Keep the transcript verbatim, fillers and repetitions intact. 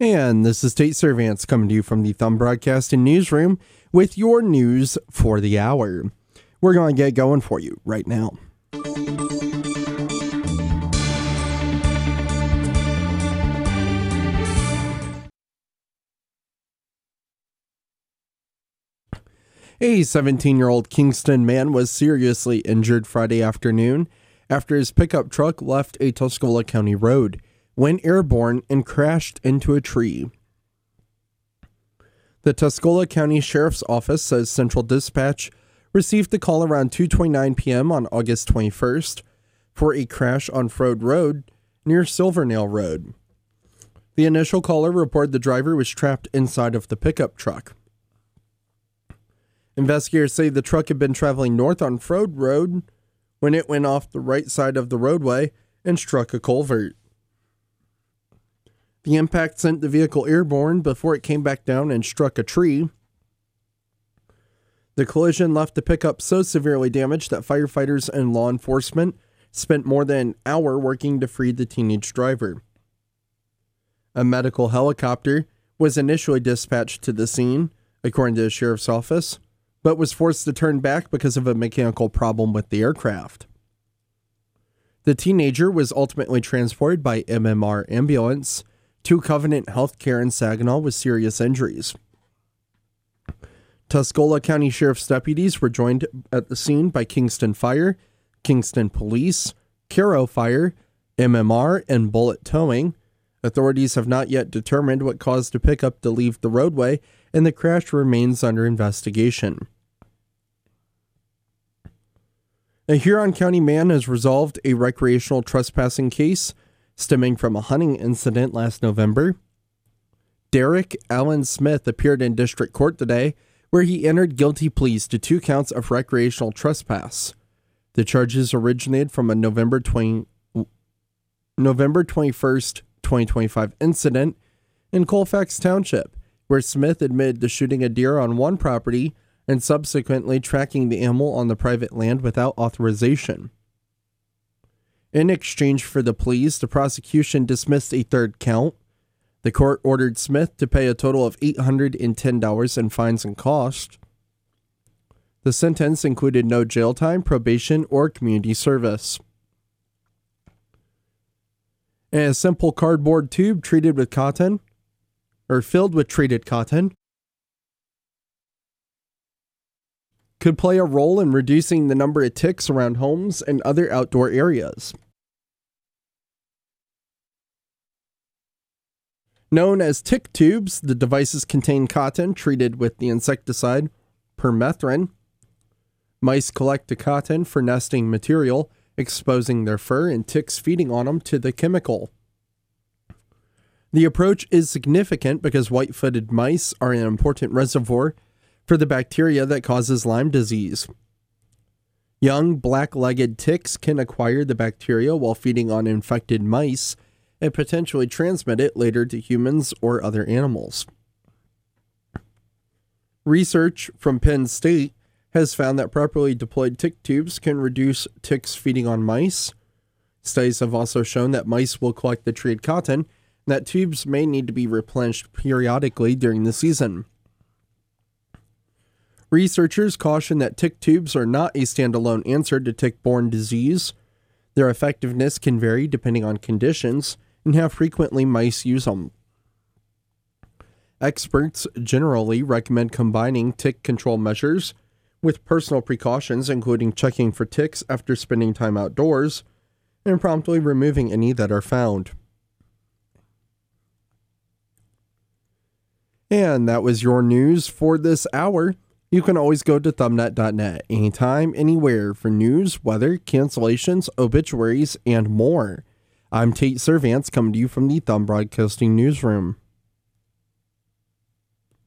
And this is Tate Servants coming to you from the Thumb Broadcasting Newsroom with your news for the hour. We're going to get going for you right now. A seventeen-year-old Kingston man was seriously injured Friday afternoon after his pickup truck left a Tuscola County road, went airborne, and crashed into a tree. The Tuscola County Sheriff's Office says Central Dispatch received the call around two twenty-nine p.m. on August twenty-first for a crash on Frode Road near Silvernail Road. The initial caller reported the driver was trapped inside of the pickup truck. Investigators say the truck had been traveling north on Frode Road when it went off the right side of the roadway and struck a culvert. The impact sent the vehicle airborne before it came back down and struck a tree. The collision left the pickup so severely damaged that firefighters and law enforcement spent more than an hour working to free the teenage driver. A medical helicopter was initially dispatched to the scene, according to the sheriff's office, but was forced to turn back because of a mechanical problem with the aircraft. The teenager was ultimately transported by M M R ambulance to Covenant Healthcare in Saginaw with serious injuries. Tuscola County Sheriff's deputies were joined at the scene by Kingston Fire, Kingston Police, Caro Fire, M M R, and Bullet Towing. Authorities have not yet determined what caused the pickup to leave the roadway, and the crash remains under investigation. A Huron County man has resolved a recreational trespassing case stemming from a hunting incident last November. Derek Allen Smith appeared in district court today, where he entered guilty pleas to two counts of recreational trespass. The charges originated from a November twentieth, November twenty-first, twenty twenty-five incident in Colfax Township, where Smith admitted to shooting a deer on one property and subsequently tracking the animal on the private land without authorization. In exchange for the pleas, the prosecution dismissed a third count. The court ordered Smith to pay a total of eight hundred ten dollars in fines and costs. The sentence included no jail time, probation, or community service. And a simple cardboard tube treated with cotton, or filled with treated cotton, could play a role in reducing the number of ticks around homes and other outdoor areas. Known as tick tubes, the devices contain cotton treated with the insecticide permethrin. Mice collect the cotton for nesting material, exposing their fur, and ticks feeding on them to the chemical. The approach is significant because white-footed mice are an important reservoir for the bacteria that causes Lyme disease. Young black-legged ticks can acquire the bacteria while feeding on infected mice and potentially transmit it later to humans or other animals. Research from Penn State has found that properly deployed tick tubes can reduce ticks feeding on mice. Studies have also shown that mice will collect the treated cotton, and that tubes may need to be replenished periodically during the season. Researchers caution that tick tubes are not a standalone answer to tick-borne disease. Their effectiveness can vary depending on conditions and how frequently mice use them. Experts generally recommend combining tick control measures with personal precautions, including checking for ticks after spending time outdoors and promptly removing any that are found. And that was your news for this hour. You can always go to thumbnet dot net anytime, anywhere for news, weather, cancellations, obituaries, and more. I'm Tate Servants coming to you from the Thumb Broadcasting Newsroom.